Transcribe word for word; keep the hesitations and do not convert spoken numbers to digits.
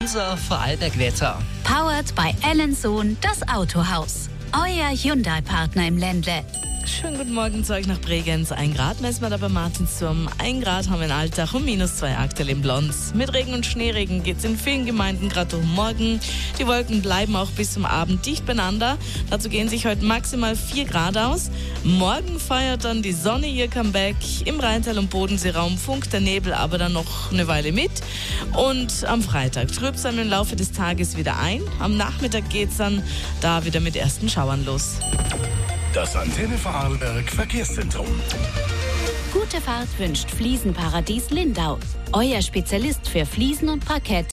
unser Vorarlberg-Wetter. Powered by Ellensohn, das Autohaus. Euer Hyundai-Partner im Ländle. Schönen guten Morgen zu euch nach Bregenz. Ein Grad messen wir da bei Martinsturm. Ein Grad haben wir in Altach und minus zwei aktuell in Blons. Mit Regen und Schneeregen geht's in vielen Gemeinden gerade durch morgen. Die Wolken bleiben auch bis zum Abend dicht beieinander. Dazu gehen sich heute maximal vier Grad aus. Morgen feiert dann die Sonne ihr Comeback. Im Rheintal- und Bodenseeraum funkt der Nebel aber dann noch eine Weile mit. Und am Freitag trübt es dann im Laufe des Tages wieder ein. Am Nachmittag geht's dann da wieder mit ersten Schauern los. Das Antenne Vorarlberg Verkehrszentrum. Gute Fahrt wünscht Fliesenparadies Lindau. Euer Spezialist für Fliesen und Parkett.